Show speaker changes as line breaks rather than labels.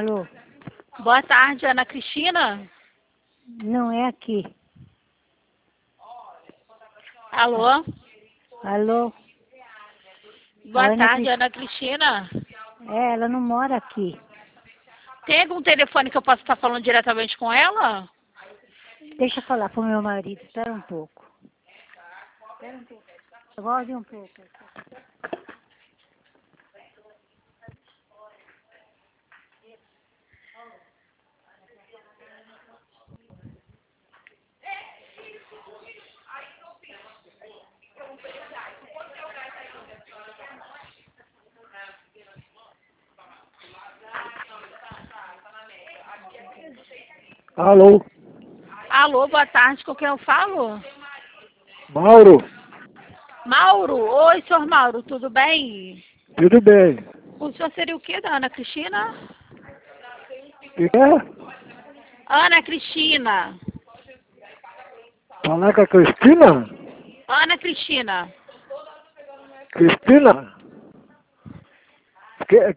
Alô?
Boa tarde, Ana Cristina.
Não é aqui.
Alô?
Alô?
Boa
Ana
tarde, Ana Cristina.
É, ela não mora aqui.
Tem algum telefone que eu possa estar falando diretamente com ela?
Deixa eu falar pro meu marido, espera um pouco. Espera um pouco. Volte um pouco.
Alô?
Alô, boa tarde, com quem eu falo?
Mauro?
Mauro? Oi, senhor Mauro, tudo bem?
Tudo bem?
O senhor seria o quê da Ana Cristina?
Que é?
Ana Cristina.
Falar com a Cristina?
Ana Cristina.
Cristina?